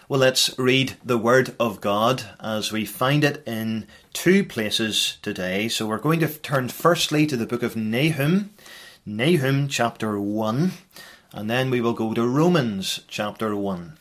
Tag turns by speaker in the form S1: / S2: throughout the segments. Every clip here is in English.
S1: Well, let's read the Word of God as we find it in two places today. So we're going to turn firstly to the book of Nahum, Nahum chapter 1, and then we will go to Romans chapter 1.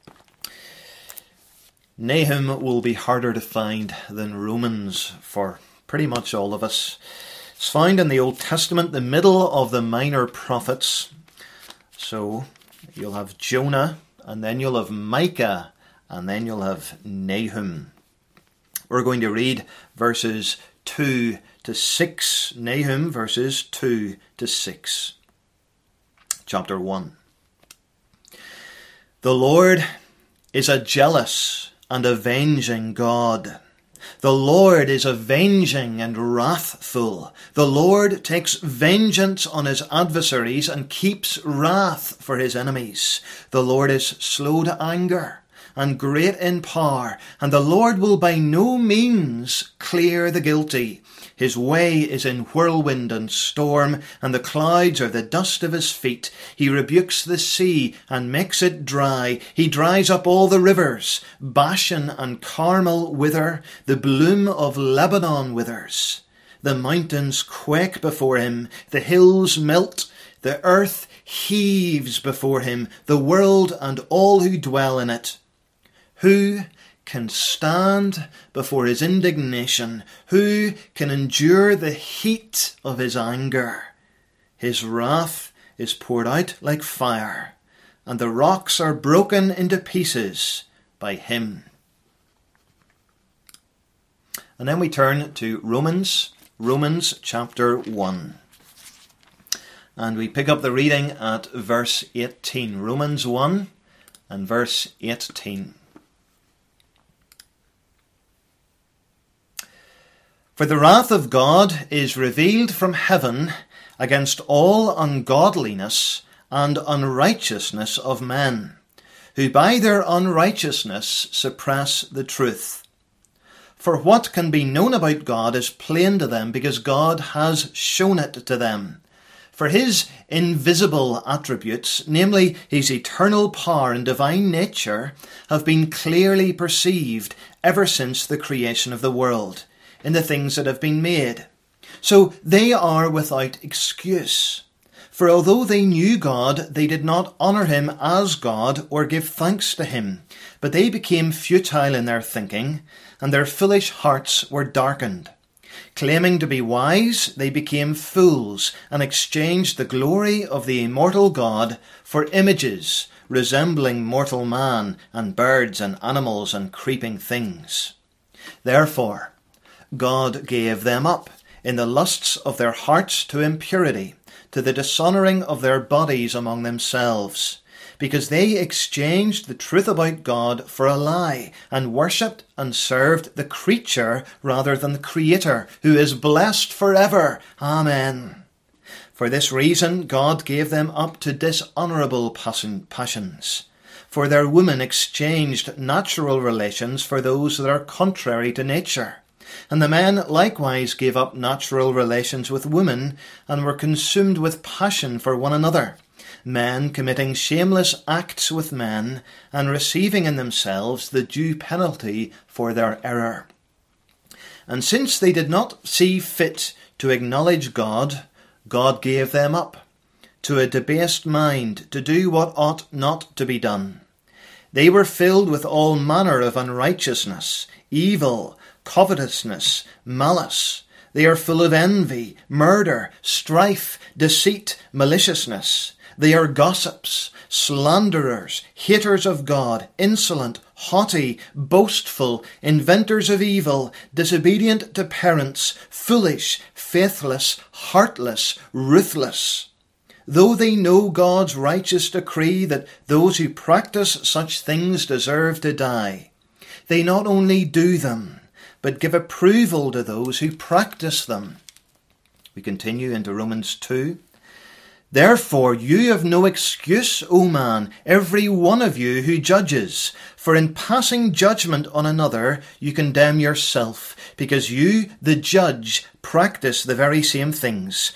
S1: Nahum will be harder to find than Romans for pretty much all of us. It's found in the Old Testament, the middle of the minor prophets. So you'll have Jonah, and then you'll have Micah, and then you'll have Nahum. We're going to read verses 2 to 6. Nahum verses 2 to 6. Chapter 1. The Lord is a jealous and avenging God. The Lord is avenging and wrathful. The Lord takes vengeance on his adversaries and keeps wrath for his enemies. The Lord is slow to anger and great in power, and the Lord will by no means clear the guilty. His way is in whirlwind and storm, and the clouds are the dust of his feet. He rebukes the sea and makes it dry. He dries up all the rivers. Bashan and Carmel wither. The bloom of Lebanon withers. The mountains quake before him. The hills melt. The earth heaves before him. The world and all who dwell in it. Who can stand before his indignation? Who can endure the heat of his anger? His wrath is poured out like fire, and the rocks are broken into pieces by him. And then we turn to Romans chapter 1. And we pick up the reading at verse 18. Romans 1 and verse 18. For the wrath of God is revealed from heaven against all ungodliness and unrighteousness of men, who by their unrighteousness suppress the truth. For what can be known about God is plain to them, because God has shown it to them. For his invisible attributes, namely his eternal power and divine nature, have been clearly perceived ever since the creation of the world, in the things that have been made. So they are without excuse. For although they knew God, they did not honour him as God or give thanks to him, but they became futile in their thinking, and their foolish hearts were darkened. Claiming to be wise, they became fools, and exchanged the glory of the immortal God for images resembling mortal man, and birds and animals and creeping things. Therefore God gave them up in the lusts of their hearts to impurity, to the dishonouring of their bodies among themselves, because they exchanged the truth about God for a lie, and worshipped and served the creature rather than the Creator, who is blessed forever. Amen. For this reason God gave them up to dishonourable passions. For their women exchanged natural relations for those that are contrary to nature. And the men likewise gave up natural relations with women, and were consumed with passion for one another, men committing shameless acts with men, and receiving in themselves the due penalty for their error. And since they did not see fit to acknowledge God, God gave them up to a debased mind, to do what ought not to be done. They were filled with all manner of unrighteousness, evil, covetousness, malice. They are full of envy, murder, strife, deceit, maliciousness. They are gossips, slanderers, haters of God, insolent, haughty, boastful, inventors of evil, disobedient to parents, foolish, faithless, heartless, ruthless. Though they know God's righteous decree that those who practice such things deserve to die, they not only do them, but give approval to those who practice them. We continue into Romans 2. Therefore you have no excuse, O man, every one of you who judges. For in passing judgment on another, you condemn yourself, because you, the judge, practice the very same things.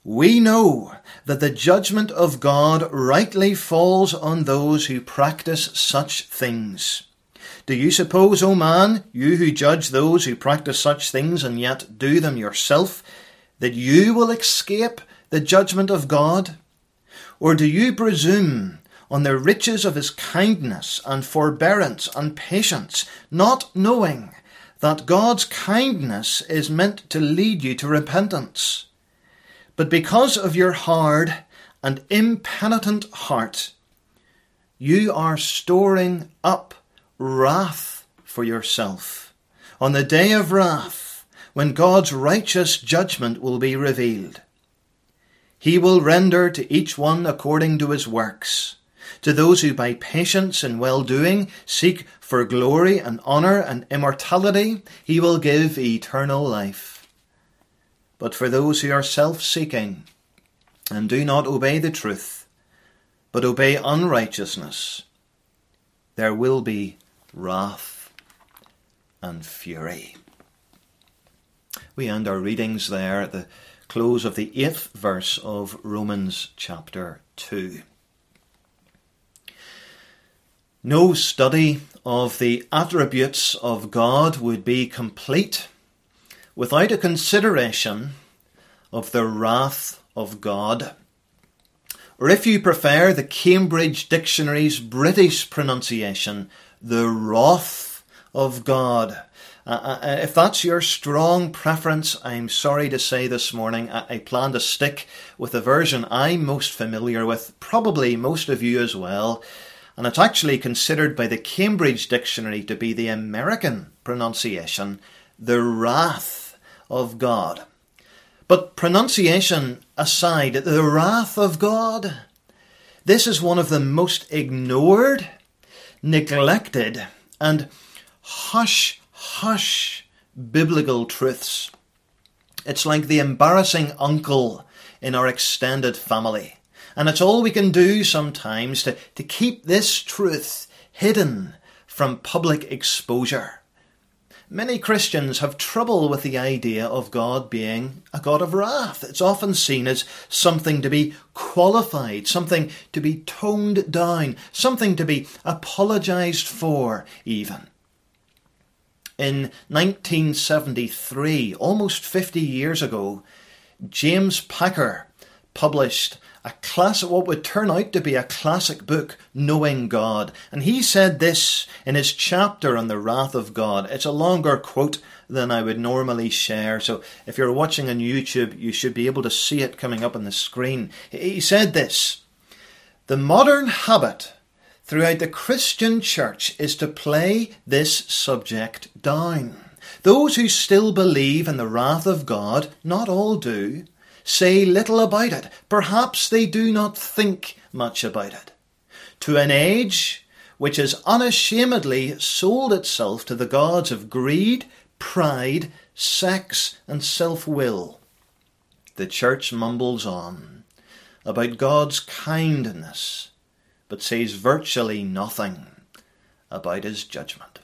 S1: we know that the judgment of God rightly falls on those who practice such things. Do you suppose, O man, you who judge those who practice such things and yet do them yourself, that you will escape the judgment of God? Or do you presume on the riches of his kindness and forbearance and patience, not knowing that God's kindness is meant to lead you to repentance? But because of your hard and impenitent heart, you are storing up wrath for yourself on the day of wrath, when God's righteous judgment will be revealed. He will render to each one according to his works. To those who by patience and well-doing seek for glory and honour and immortality, he will give eternal life. But for those who are self-seeking and do not obey the truth, but obey unrighteousness, there will be wrath and fury. We end our readings there at the close of the 8th verse of Romans chapter 2. No study of the attributes of God would be complete without a consideration of the wrath of God. Or if you prefer the Cambridge Dictionary's British pronunciation, the wrath of God. If that's your strong preference, I'm sorry to say this morning, I plan to stick with the version I'm most familiar with, probably most of you as well. And it's actually considered by the Cambridge Dictionary to be the American pronunciation, the wrath of God. But pronunciation aside, the wrath of God, this is one of the most ignored, neglected, and hush biblical truths. It's like the embarrassing uncle in our extended family. And it's all we can do sometimes to keep this truth hidden from public exposure. Many Christians have trouble with the idea of God being a God of wrath. It's often seen as something to be qualified, something to be toned down, something to be apologised for even. In 1973, almost 50 years ago, James Packer published what would turn out to be a classic book, Knowing God. And he said this in his chapter on the wrath of God. It's a longer quote than I would normally share. So if you're watching on YouTube, you should be able to see it coming up on the screen. He said this: "The modern habit throughout the Christian church is to play this subject down. Those who still believe in the wrath of God, not all do, say little about it. Perhaps they do not think much about it. To an age which has unashamedly sold itself to the gods of greed, pride, sex, and self-will, the church mumbles on about God's kindness, but says virtually nothing about his judgment."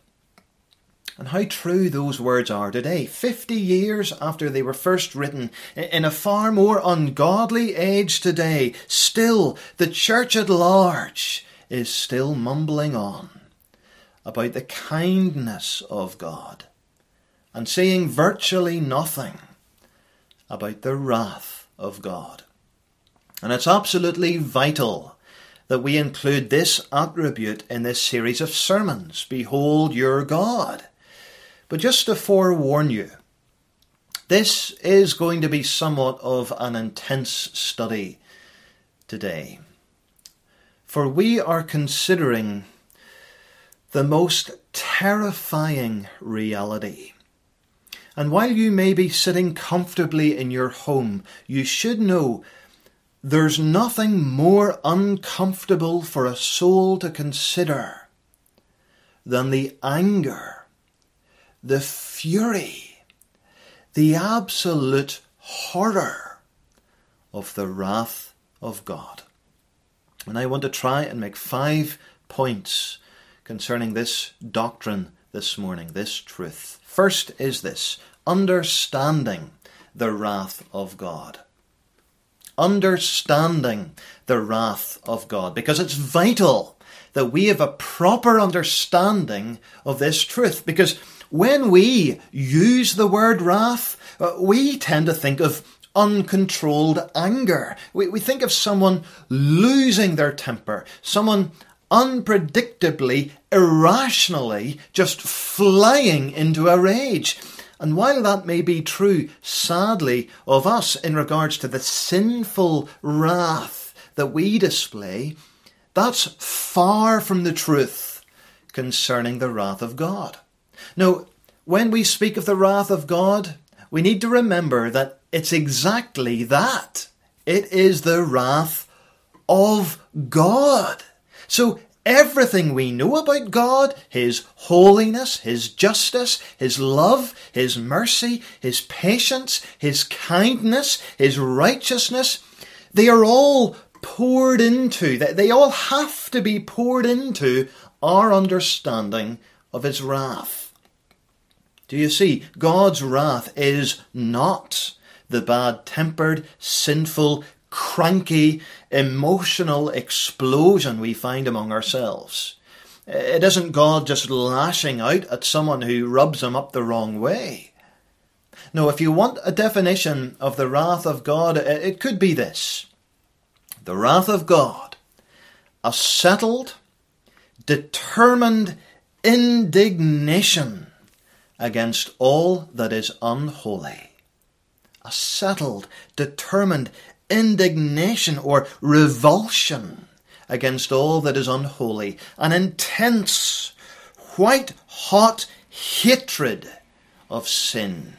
S1: And how true those words are today, 50 years after they were first written, in a far more ungodly age today. Still, the church at large is still mumbling on about the kindness of God and saying virtually nothing about the wrath of God. And it's absolutely vital that we include this attribute in this series of sermons. Behold your God. But just to forewarn you, this is going to be somewhat of an intense study today. For we are considering the most terrifying reality. And while you may be sitting comfortably in your home, you should know there's nothing more uncomfortable for a soul to consider than the anger, the fury, the absolute horror of the wrath of God. And I want to try and make 5 points concerning this doctrine this morning, this truth. First is this: understanding the wrath of God. understanding the wrath of God, because it's vital that we have a proper understanding of this truth. Because when we use the word wrath, we tend to think of uncontrolled anger. We think of someone losing their temper, someone unpredictably, irrationally just flying into a rage. And while that may be true, sadly, of us in regards to the sinful wrath that we display, that's far from the truth concerning the wrath of God. Now, when we speak of the wrath of God, we need to remember that it's exactly that. It is the wrath of God. So everything we know about God, His holiness, His justice, His love, His mercy, His patience, His kindness, His righteousness, they are all poured into, they all have to be poured into our understanding of His wrath. Do you see? God's wrath is not the bad-tempered, sinful, cranky, emotional explosion we find among ourselves. It isn't God just lashing out at someone who rubs him up the wrong way. No, if you want a definition of the wrath of God, it could be this. The wrath of God, a settled, determined indignation against all that is unholy. A settled, determined indignation or revulsion against all that is unholy. An intense, white-hot hatred of sin.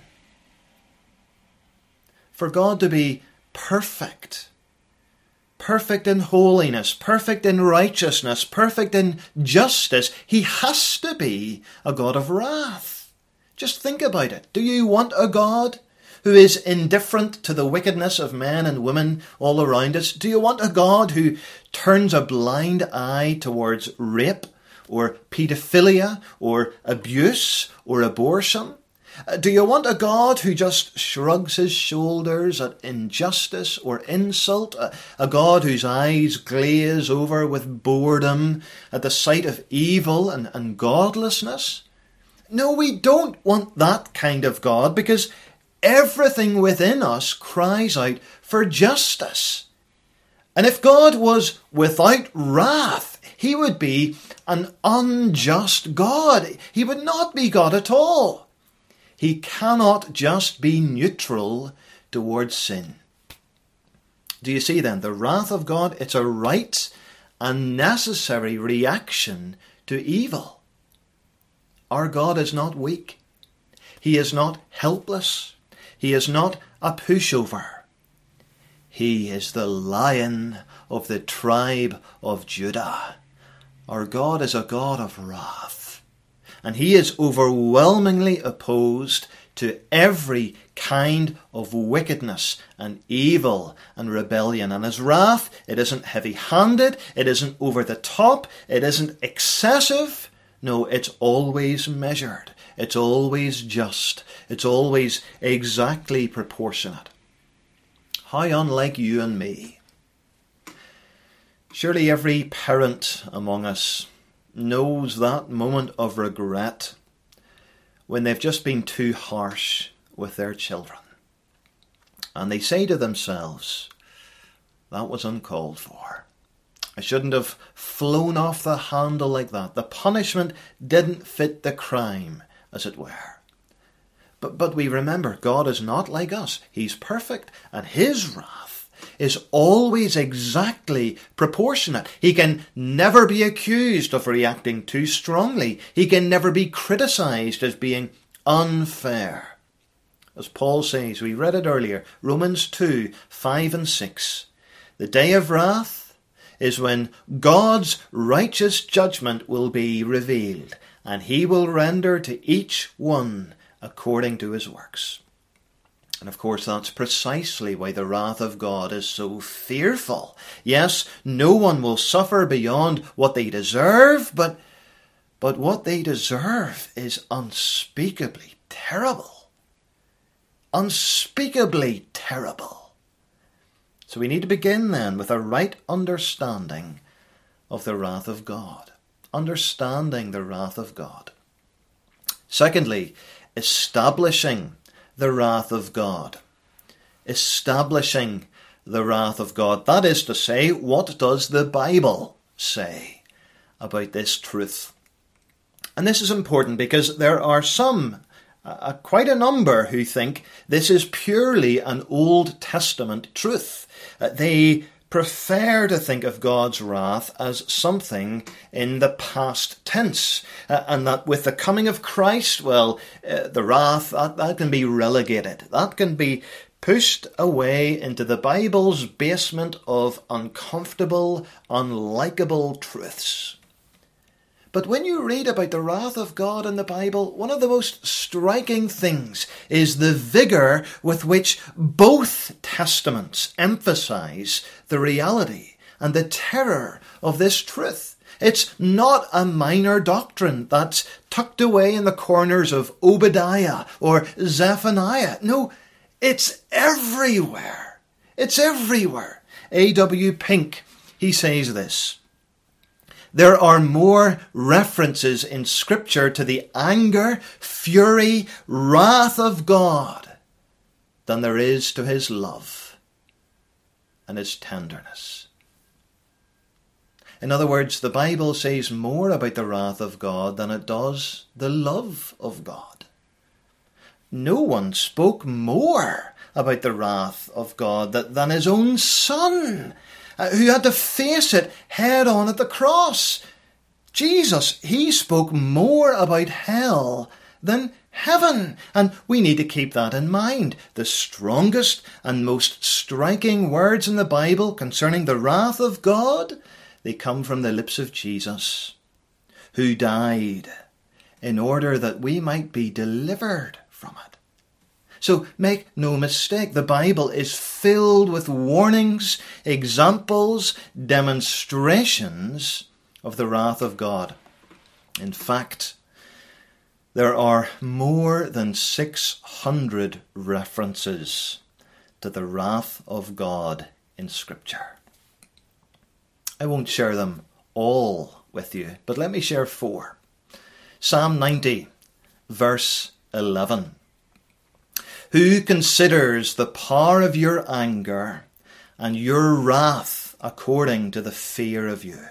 S1: For God to be perfect in holiness, perfect in righteousness, perfect in justice, He has to be a God of wrath. Just think about it. Do you want a God who is indifferent to the wickedness of men and women all around us? Do you want a God who turns a blind eye towards rape or paedophilia or abuse or abortion? Do you want a God who just shrugs His shoulders at injustice or insult? A God whose eyes glaze over with boredom at the sight of evil and godlessness? No, we don't want that kind of God, because everything within us cries out for justice. And if God was without wrath, He would be an unjust God. He would not be God at all. He cannot just be neutral towards sin. Do you see then? The wrath of God, it's a right and necessary reaction to evil. Our God is not weak. He is not helpless. He is not a pushover. He is the Lion of the tribe of Judah. Our God is a God of wrath. And He is overwhelmingly opposed to every kind of wickedness and evil and rebellion. And His wrath, it isn't heavy-handed, it isn't over the top, it isn't excessive. No, it's always measured. It's always just. It's always exactly proportionate. How unlike you and me. Surely every parent among us knows that moment of regret when they've just been too harsh with their children. And they say to themselves, that was uncalled for. I shouldn't have flown off the handle like that. The punishment didn't fit the crime, as it were. But we remember, God is not like us. He's perfect, and His wrath is always exactly proportionate. He can never be accused of reacting too strongly. He can never be criticised as being unfair. As Paul says, we read it earlier, Romans 2, 5 and 6. The day of wrath is when God's righteous judgment will be revealed, and He will render to each one according to his works. And of course, that's precisely why the wrath of God is so fearful. Yes, no one will suffer beyond what they deserve, but what they deserve is unspeakably terrible. Unspeakably terrible. So we need to begin then with a right understanding of the wrath of God. Understanding the wrath of God. Secondly, establishing the wrath of God. Establishing the wrath of God. That is to say, what does the Bible say about this truth? And this is important because there are some, quite a number, who think this is purely an Old Testament truth. They prefer to think of God's wrath as something in the past tense, and that with the coming of Christ, well, the wrath, that can be relegated. That can be pushed away into the Bible's basement of uncomfortable, unlikable truths. But when you read about the wrath of God in the Bible, one of the most striking things is the vigour with which both testaments emphasise the reality and the terror of this truth. It's not a minor doctrine that's tucked away in the corners of Obadiah or Zephaniah. No, it's everywhere. It's everywhere. A.W. Pink, he says this: there are more references in Scripture to the anger, fury, wrath of God than there is to his love and his tenderness. In other words, the Bible says more about the wrath of God than it does the love of God. No one spoke more about the wrath of God than his own Son, who had to face it head on at the cross. Jesus, he spoke more about hell than heaven. And we need to keep that in mind. The strongest and most striking words in the Bible concerning the wrath of God, they come from the lips of Jesus, who died in order that we might be delivered from it. So make no mistake, the Bible is filled with warnings, examples, demonstrations of the wrath of God. In fact, there are more than 600 references to the wrath of God in Scripture. I won't share them all with you, but let me share 4. Psalm 90, verse 11. Who considers the power of your anger and your wrath according to the fear of you?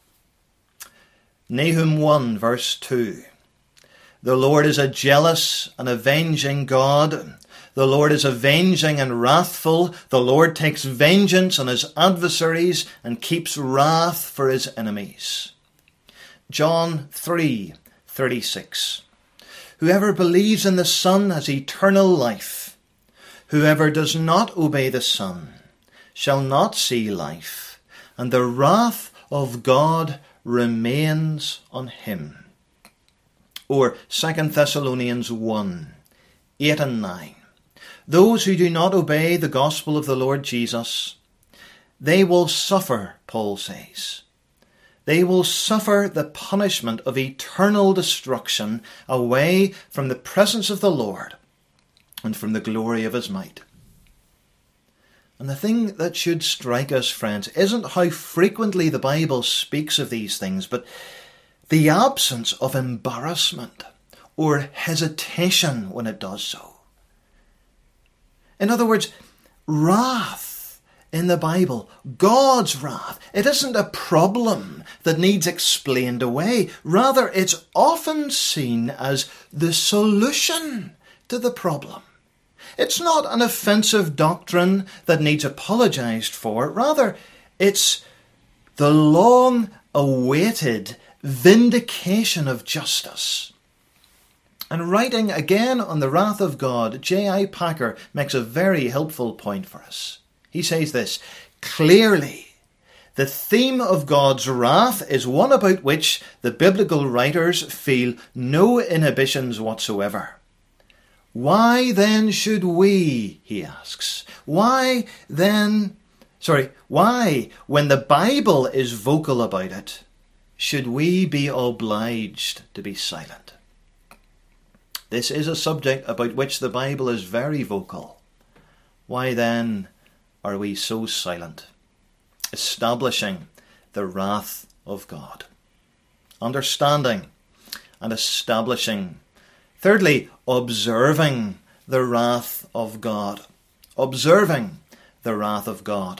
S1: Nahum 1 verse 2. The Lord is a jealous and avenging God. The Lord is avenging and wrathful. The Lord takes vengeance on his adversaries and keeps wrath for his enemies. John 3:36. Whoever believes in the Son has eternal life. Whoever does not obey the Son shall not see life, and the wrath of God remains on him. Or 2 Thessalonians 1:8 and 9. Those who do not obey the gospel of the Lord Jesus, they will suffer, Paul says. They will suffer the punishment of eternal destruction away from the presence of the Lord and from the glory of his might. And the thing that should strike us, friends, isn't how frequently the Bible speaks of these things, but the absence of embarrassment or hesitation when it does so. In other words, wrath in the Bible, God's wrath, it isn't a problem that needs explained away. Rather, it's often seen as the solution to the problem. It's not an offensive doctrine that needs apologized for. Rather, it's the long-awaited vindication of justice. And writing again on the wrath of God, J.I. Packer makes a very helpful point for us. He says this: clearly, the theme of God's wrath is one about which the biblical writers feel no inhibitions whatsoever. Why then should we, he asks, why, when the Bible is vocal about it, should we be obliged to be silent? This is a subject about which the Bible is very vocal. Why then are we so silent? Establishing the wrath of God. Understanding and establishing. Thirdly, observing the wrath of God. Observing the wrath of God.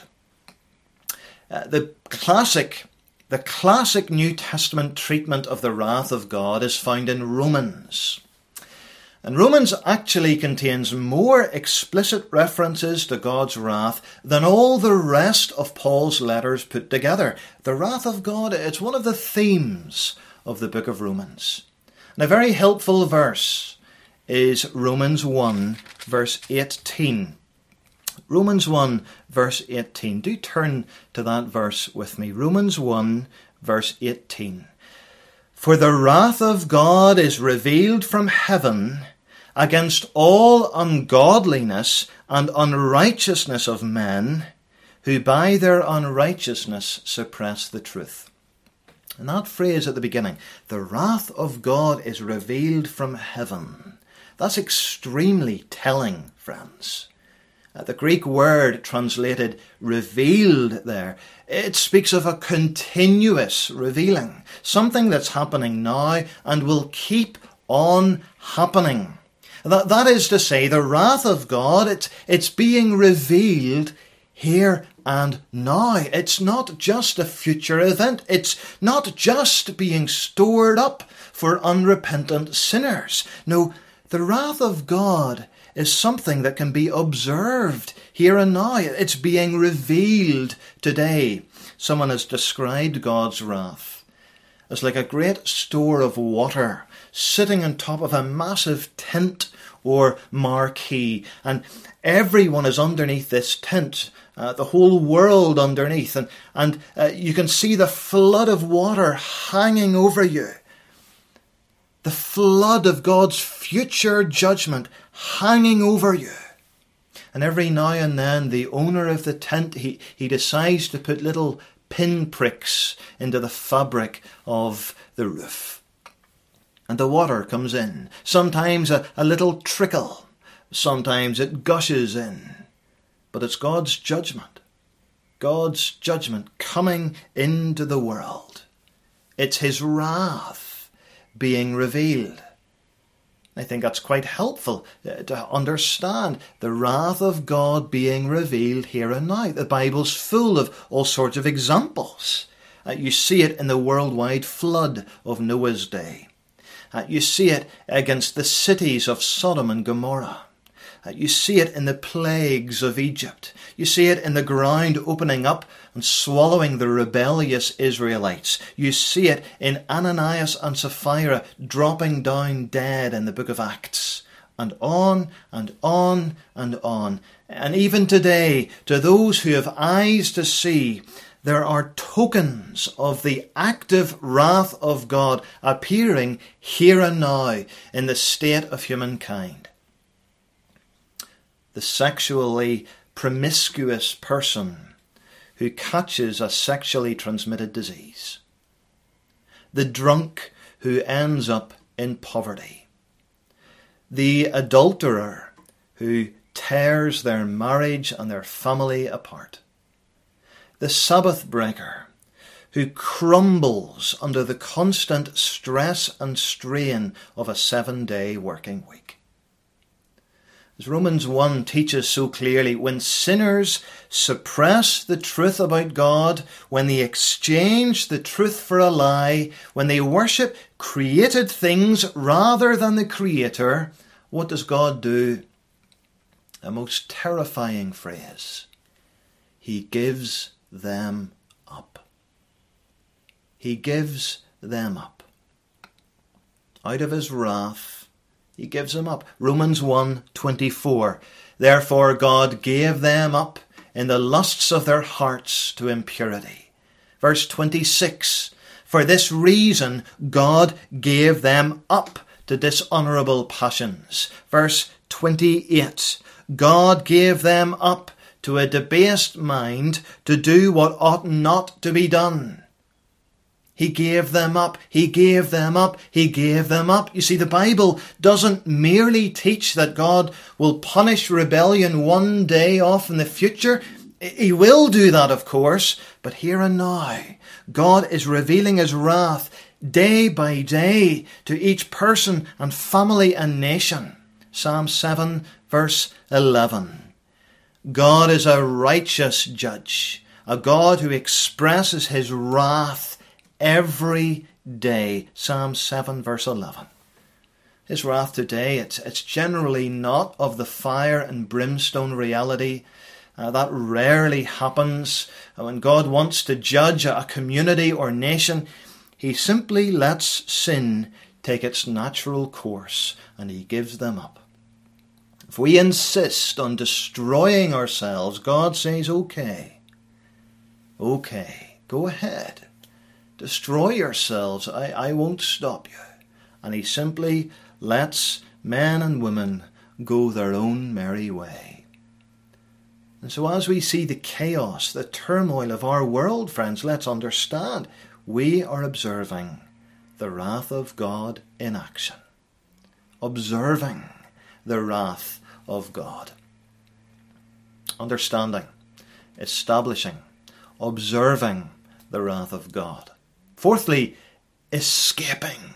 S1: The classic New Testament treatment of the wrath of God is found in Romans. And Romans actually contains more explicit references to God's wrath than all the rest of Paul's letters put together. The wrath of God, it's one of the themes of the book of Romans. And a very helpful verse is Romans 1, verse 18. Romans 1, verse 18. Do turn to that verse with me. Romans 1, verse 18. For the wrath of God is revealed from heaven against all ungodliness and unrighteousness of men, who by their unrighteousness suppress the truth. And that phrase at the beginning, the wrath of God is revealed from heaven. That's extremely telling, friends. The Greek word translated revealed there, it speaks of a continuous revealing, something that's happening now and will keep on happening. That is to say, the wrath of God, it's being revealed here and now. It's not just a future event. It's not just being stored up for unrepentant sinners. No, the wrath of God is something that can be observed here and now. It's being revealed today. Someone has described God's wrath as like a great store of water sitting on top of a massive tent or marquee, and everyone is underneath this tent, the whole world underneath, and you can see the flood of water hanging over you. The flood of God's future judgment hanging over you. And every now and then the owner of the tent, he decides to put little pinpricks into the fabric of the roof. And the water comes in. Sometimes a little trickle. Sometimes it gushes in. But it's God's judgment. God's judgment coming into the world. It's his wrath being revealed. I think that's quite helpful to understand the wrath of God being revealed here and now. The Bible's full of all sorts of examples. You see it in the worldwide flood of Noah's day. You see it against the cities of Sodom and Gomorrah. You see it in the plagues of Egypt. You see it in the ground opening up and swallowing the rebellious Israelites. You see it in Ananias and Sapphira dropping down dead in the book of Acts. And on and on and on. And even today, to those who have eyes to see, there are tokens of the active wrath of God appearing here and now in the state of humankind. The sexually promiscuous person who catches a sexually transmitted disease. The drunk who ends up in poverty. The adulterer who tears their marriage and their family apart. The Sabbath breaker who crumbles under the constant stress and strain of a 7-day working week. As Romans 1 teaches so clearly, when sinners suppress the truth about God, when they exchange the truth for a lie, when they worship created things rather than the Creator, what does God do? A most terrifying phrase. He gives them up. He gives them up. Out of his wrath, he gives them up. Romans 1:24. Therefore God gave them up in the lusts of their hearts to impurity. Verse 26. For this reason God gave them up to dishonourable passions. Verse 28. God gave them up to a debased mind to do what ought not to be done. He gave them up, he gave them up, he gave them up. You see, the Bible doesn't merely teach that God will punish rebellion one day off in the future. He will do that, of course, but here and now, God is revealing his wrath day by day to each person and family and nation. Psalm 7 verse 11. God is a righteous judge, a God who expresses his wrath every day. Psalm 7 verse 11. His wrath today, it's generally not of the fire and brimstone reality. That rarely happens. When God wants to judge a community or nation, he simply lets sin take its natural course and he gives them up. If we insist on destroying ourselves, God says, okay, go ahead. Destroy yourselves. I won't stop you. And he simply lets men and women go their own merry way. And so as we see the chaos, the turmoil of our world, friends, let's understand we are observing the wrath of God in action. Observing the wrath of God. Understanding, establishing, observing the wrath of God. Fourthly, escaping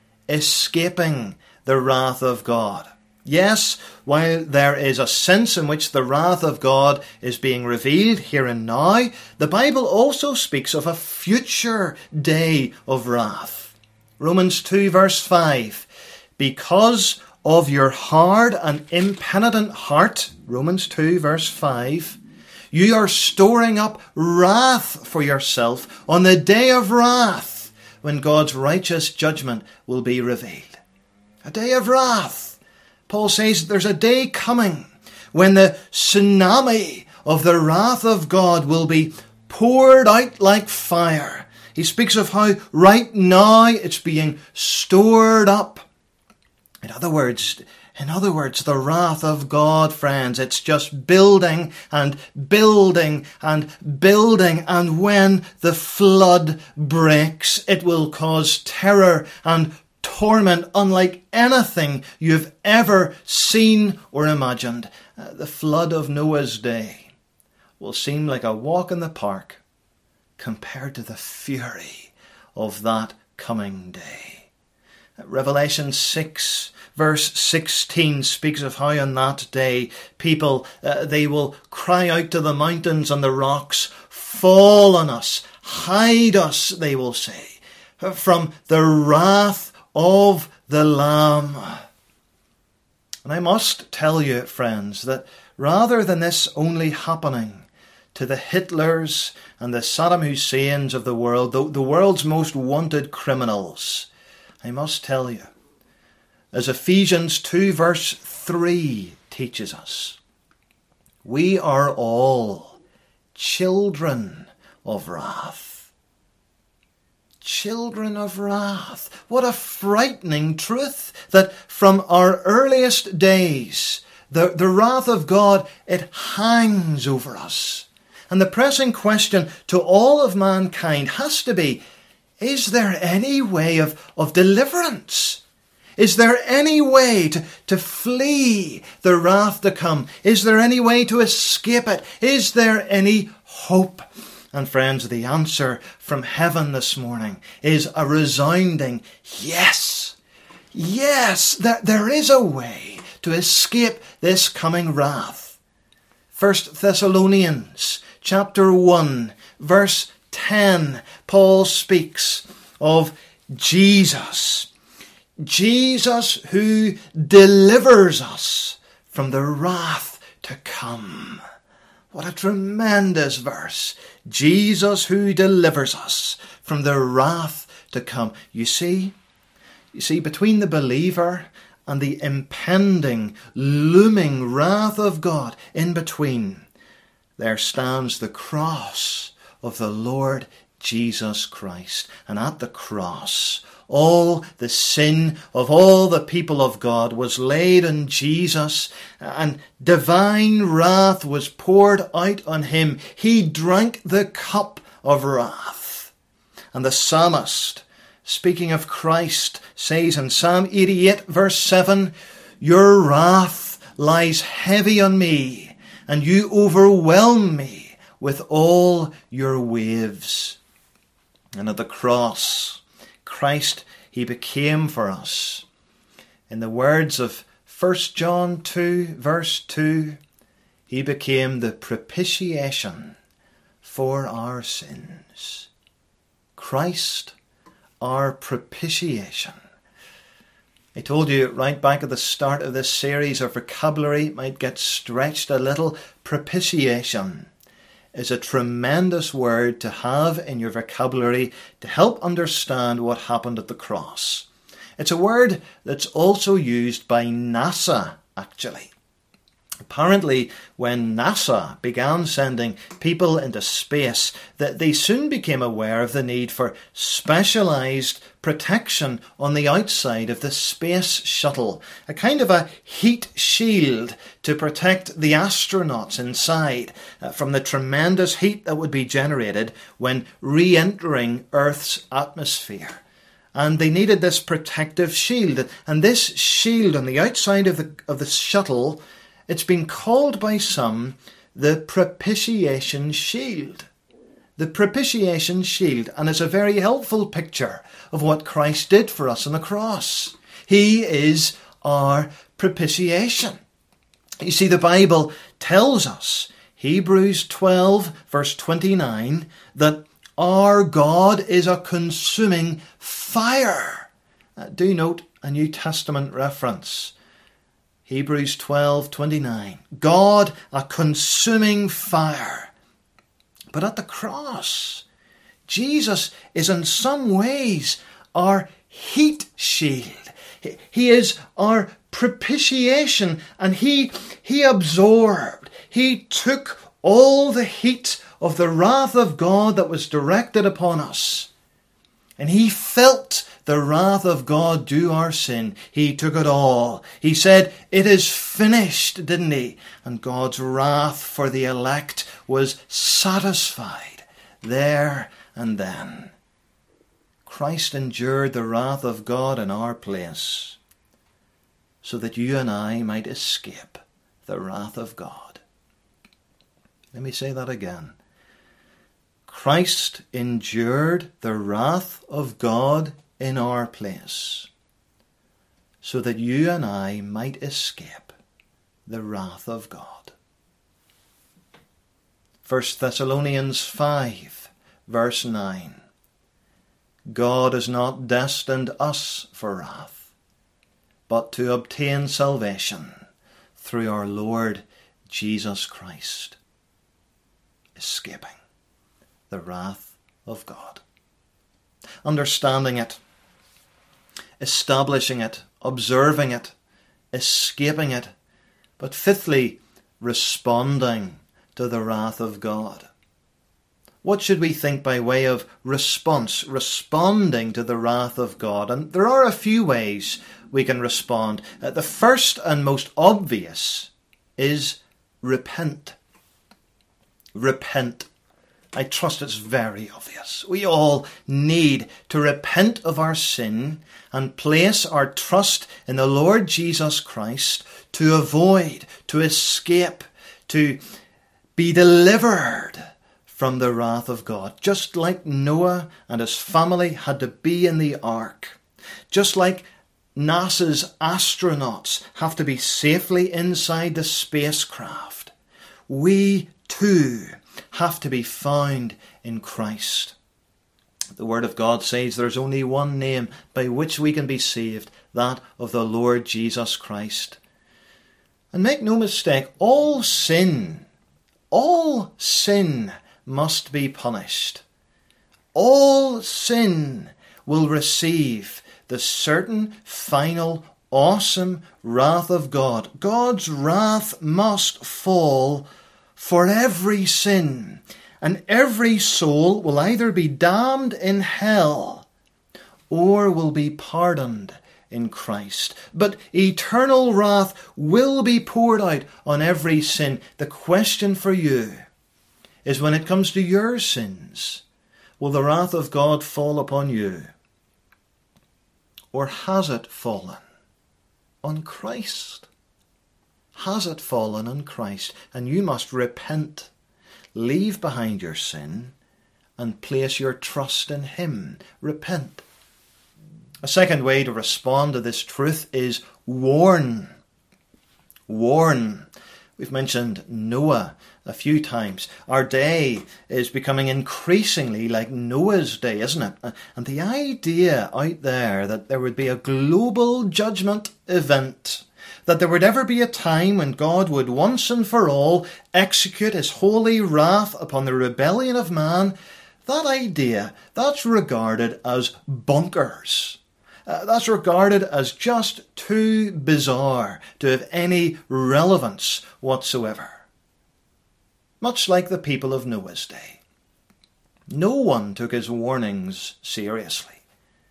S1: the wrath of God. Yes, while there is a sense in which the wrath of God is being revealed here and now, the Bible also speaks of a future day of wrath. Romans 2 verse 5. Because of your hard and impenitent heart, Romans 2 verse 5, you are storing up wrath for yourself on the day of wrath when God's righteous judgment will be revealed. A day of wrath. Paul says there's a day coming when the tsunami of the wrath of God will be poured out like fire. He speaks of how right now it's being stored up. In other words, the wrath of God, friends, it's just building and building and building. And when the flood breaks, it will cause terror and torment unlike anything you've ever seen or imagined. The flood of Noah's day will seem like a walk in the park compared to the fury of that coming day. Revelation 6 verse 16 speaks of how on that day people, they will cry out to the mountains and the rocks, fall on us, hide us, they will say, from the wrath of the Lamb. And I must tell you, friends, that rather than this only happening to the Hitlers and the Saddam Husseins of the world, the world's most wanted criminals, I must tell you, as Ephesians 2 verse 3 teaches us, we are all children of wrath. Children of wrath. What a frightening truth that from our earliest days, the wrath of God, it hangs over us. And the pressing question to all of mankind has to be, is there any way of deliverance? Is there any way to flee the wrath to come? Is there any way to escape it? Is there any hope? And friends, the answer from heaven this morning is a resounding yes. Yes, there is a way to escape this coming wrath. 1 Thessalonians chapter 1 verse 10, Paul speaks of Jesus. Jesus who delivers us from the wrath to come. What a tremendous verse. Jesus who delivers us from the wrath to come. You see, between the believer and the impending, looming wrath of God, in between, there stands the cross of the Lord Jesus Christ. And at the cross, all the sin of all the people of God was laid on Jesus, and divine wrath was poured out on him. He drank the cup of wrath. And the psalmist, speaking of Christ, says in Psalm 88 verse 7, your wrath lies heavy on me, and you overwhelm me with all your waves. And at the cross, Christ, he became for us. In the words of 1 John 2, verse 2, he became the propitiation for our sins. Christ, our propitiation. I told you right back at the start of this series, our vocabulary might get stretched a little. Propitiation is a tremendous word to have in your vocabulary to help understand what happened at the cross. It's a word that's also used by NASA, actually. Apparently, when NASA began sending people into space, that they soon became aware of the need for specialised protection on the outside of the space shuttle, a kind of a heat shield to protect the astronauts inside from the tremendous heat that would be generated when re-entering Earth's atmosphere. And they needed this protective shield, and this shield on the outside of the shuttle, it's been called by some the propitiation shield. The propitiation shield, and it's a very helpful picture of what Christ did for us on the cross. He is our propitiation. You see, the Bible tells us, Hebrews 12 verse 29, that our God is a consuming fire. Do note a New Testament reference. Hebrews 12:29. God, a consuming fire. But at the cross, Jesus is in some ways our heat shield. He is our propitiation, and he absorbed, he took all the heat of the wrath of God that was directed upon us. And he felt the wrath of God due our sin. He took it all. He said, "It is finished," didn't he? And God's wrath for the elect was satisfied there and then. Christ endured the wrath of God in our place so that you and I might escape the wrath of God. Let me say that again. Christ endured the wrath of God in our place, so that you and I might escape the wrath of God. 1 Thessalonians 5, verse 9. God has not destined us for wrath, but to obtain salvation through our Lord Jesus Christ. Escaping the wrath of God. Understanding it, establishing it, observing it, escaping it, but fifthly, responding to the wrath of God. What should we think by way of response, responding to the wrath of God? And there are a few ways we can respond. The first and most obvious is repent. Repent. I trust it's very obvious. We all need to repent of our sin and place our trust in the Lord Jesus Christ to avoid, to escape, to be delivered from the wrath of God. Just like Noah and his family had to be in the ark. Just like NASA's astronauts have to be safely inside the spacecraft. We too have to be found in Christ. The Word of God says there's only one name by which we can be saved, that of the Lord Jesus Christ. And make no mistake, all sin must be punished. All sin will receive the certain, final, awesome wrath of God. God's wrath must fall for every sin, and every soul will either be damned in hell or will be pardoned in Christ. But eternal wrath will be poured out on every sin. The question for you is, when it comes to your sins, will the wrath of God fall upon you? Or has it fallen on Christ? Has it fallen on Christ? And you must repent. leave behind your sin and place your trust in him. Repent. A second way to respond to this truth is warn. Warn. We've mentioned Noah a few times. Our day is becoming increasingly like Noah's day, isn't it? And the idea out there that there would be a global judgment event, that there would ever be a time when God would once and for all execute his holy wrath upon the rebellion of man, that idea, that's regarded as bonkers. That's regarded as just too bizarre to have any relevance whatsoever. Much like the people of Noah's day. No one took his warnings seriously.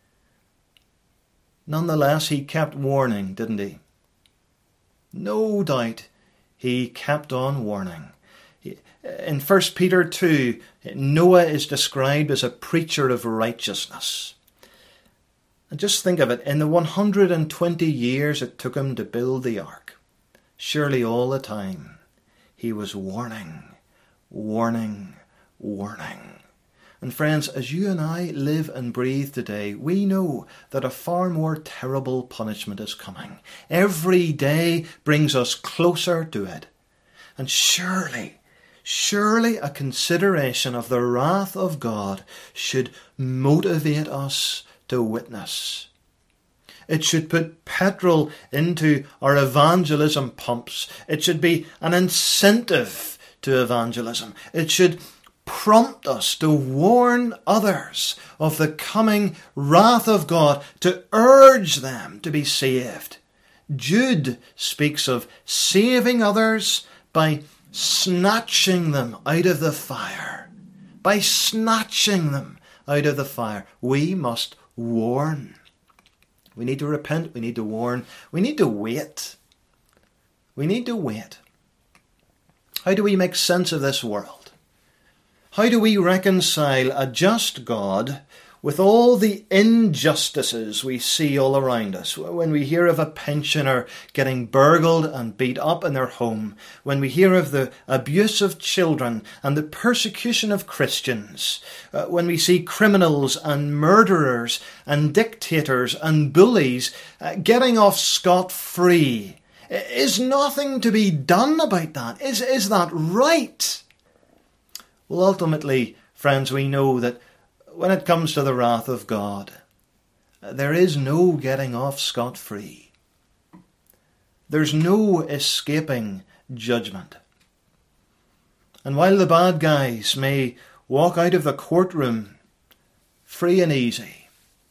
S1: Nonetheless, he kept warning, didn't he? No doubt he kept on warning. In 1 Peter 2, Noah is described as a preacher of righteousness. And just think of it, in the 120 years it took him to build the ark, surely all the time he was warning, warning, warning. And friends, as you and I live and breathe today, we know that a far more terrible punishment is coming. Every day brings us closer to it. And surely a consideration of the wrath of God should motivate us to witness. It should put petrol into our evangelism pumps. It should be an incentive to evangelism. It should prompt us to warn others of the coming wrath of God, to urge them to be saved. Jude speaks of saving others by snatching them out of the fire. By snatching them out of the fire. We must warn. We need to repent. We need to warn. We need to wait. We need to wait. How do we make sense of this world? How do we reconcile a just God with all the injustices we see all around us? When we hear of a pensioner getting burgled and beat up in their home, when we hear of the abuse of children and the persecution of Christians, when we see criminals and murderers and dictators and bullies getting off scot-free, is nothing to be done about that? Is that right? Well, ultimately, friends, we know that when it comes to the wrath of God, there is no getting off scot-free. There's no escaping judgment. And while the bad guys may walk out of the courtroom free and easy,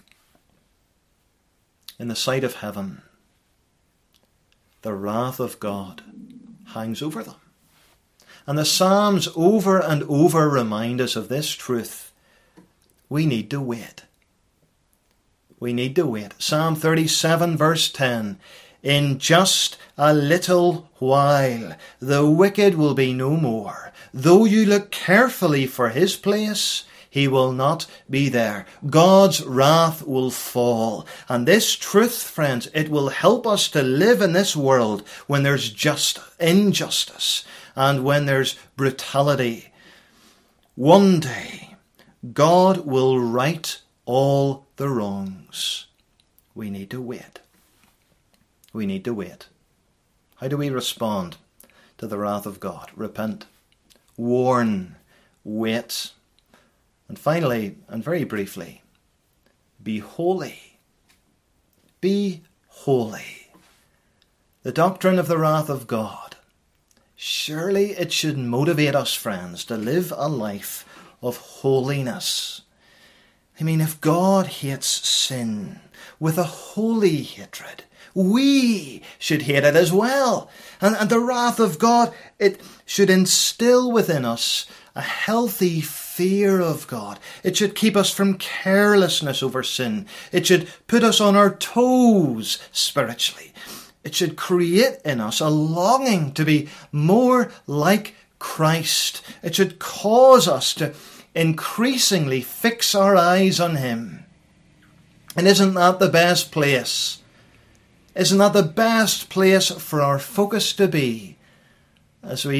S1: in the sight of heaven, the wrath of God hangs over them. And the Psalms over and over remind us of this truth. We need to wait. We need to wait. Psalm 37 verse 10. In just a little while the wicked will be no more. Though you look carefully for his place, he will not be there. God's wrath will fall. And this truth, friends, it will help us to live in this world when there's injustice and when there's brutality. One day, God will right all the wrongs. We need to wait. We need to wait. How do we respond to the wrath of God? Repent, warn, wait, and finally, and very briefly, be holy. Be holy. The doctrine of the wrath of God. Surely it should motivate us, friends, to live a life of holiness. I mean, if God hates sin with a holy hatred, we should hate it as well. And the wrath of God, it should instill within us a healthy fear of God. It should keep us from carelessness over sin. It should put us on our toes spiritually. It should create in us a longing to be more like Christ. It should cause us to increasingly fix our eyes on him. And isn't that the best place? Isn't that the best place for our focus to be as we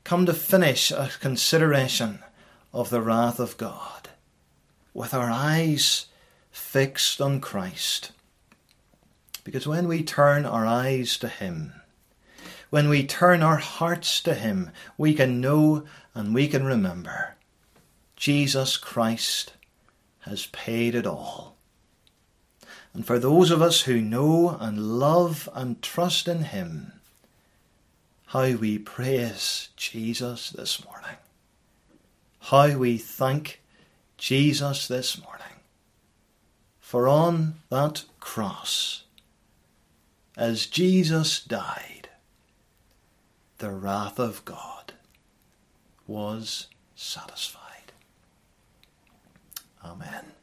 S1: come to finish a consideration of the wrath of God with our eyes fixed on Christ. Because when we turn our eyes to him, when we turn our hearts to him, we can know and we can remember Jesus Christ has paid it all. And for those of us who know and love and trust in him, how we praise Jesus this morning. How we thank Jesus this morning. For on that cross, as Jesus died, the wrath of God was satisfied. Amen.